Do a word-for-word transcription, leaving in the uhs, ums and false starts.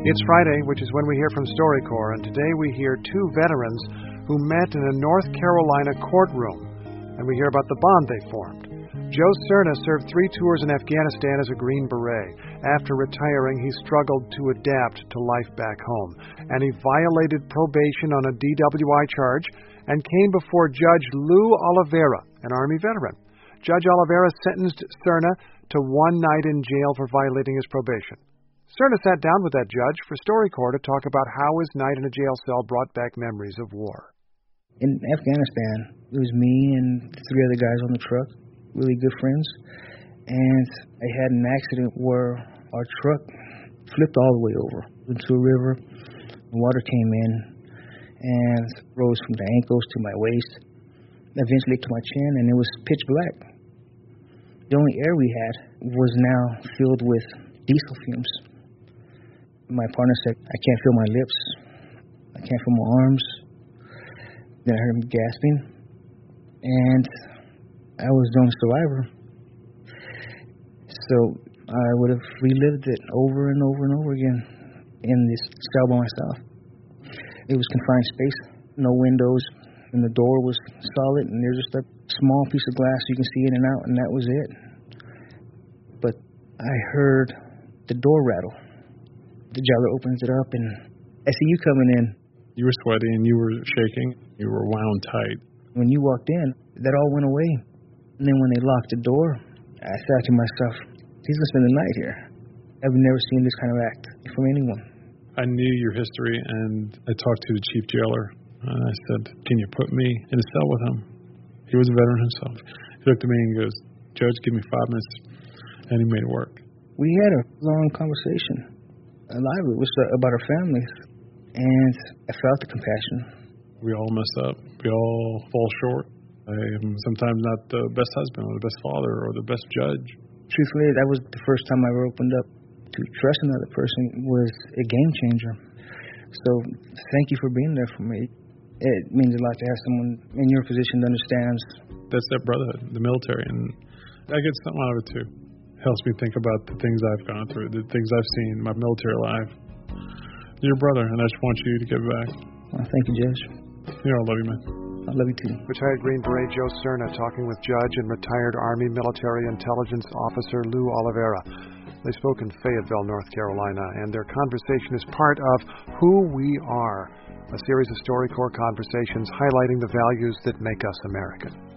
It's Friday, which is when we hear from StoryCorps, and today we hear two veterans who met in a North Carolina courtroom, and we hear about the bond they formed. Joe Serna served three tours in Afghanistan as a Green Beret. After retiring, he struggled to adapt to life back home, and he violated probation on a D W I charge and came before Judge Lou Oliveira, an Army veteran. Judge Oliveira sentenced Serna to one night in jail for violating his probation. Serna sat down with that judge for StoryCorps to talk about how his night in a jail cell brought back memories of war. In Afghanistan, it was me and three other guys on the truck, really good friends, and I had an accident where our truck flipped all the way over into a river. Water came in and rose from the ankles to my waist, eventually to my chin, and it was pitch black. The only air we had was now filled with diesel fumes. My partner said, "I can't feel my lips. I can't feel my arms." Then I heard him gasping, and I was the only survivor. So I would have relived it over and over and over again in this cell by myself. It was confined space, no windows, and the door was solid, and there's just a small piece of glass you can see in and out, and that was it. But I heard the door rattle. The jailer opens it up, and I see you coming in. You were sweaty and you were shaking. You were wound tight. When you walked in, that all went away. And then when they locked the door, I thought to myself, he's going to spend the night here. I've never seen this kind of act from anyone. I knew your history, and I talked to the chief jailer, and I said, "Can you put me in a cell with him?" He was a veteran himself. He looked at me and goes, "Judge, give me five minutes," and he made it work. We had a long conversation. A lot of it was about our families, and I felt the compassion. We all mess up. We all fall short. I am sometimes not the best husband or the best father or the best judge. Truthfully, that was the first time I ever opened up. To trust another person was a game changer. So thank you for being there for me. It means a lot to have someone in your position that understands. That's that brotherhood, the military, and I get something out of it too. It helps me think about the things I've gone through, the things I've seen in my military life. You're a brother, and I just want you to give back. Well, thank you, Judge. You know, I love you, man. I love you too. Retired Green Beret Joe Serna talking with Judge and retired Army Military Intelligence Officer Lou Oliveira. They spoke in Fayetteville, North Carolina, and their conversation is part of Who We Are, a series of StoryCorps conversations highlighting the values that make us American.